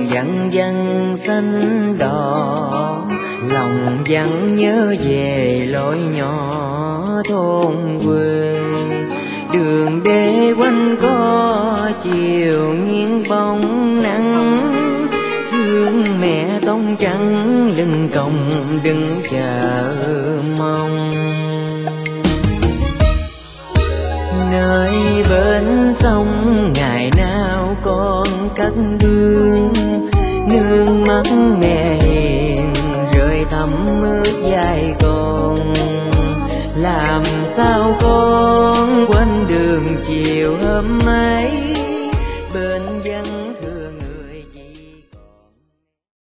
dần dần xanh đỏ, lòng vẫn nhớ về lối nhỏ thôn quê. Đường đê quanh co chiều nghiêng bóng nắng, thương mẹ tông trắng lưng còng đứng chờ mong. Nơi bên sông ngày nào con cất bước, nương mắt mẹ hiền rơi thấm ướt vai con. Làm sao con quên đường chiều hôm ấy,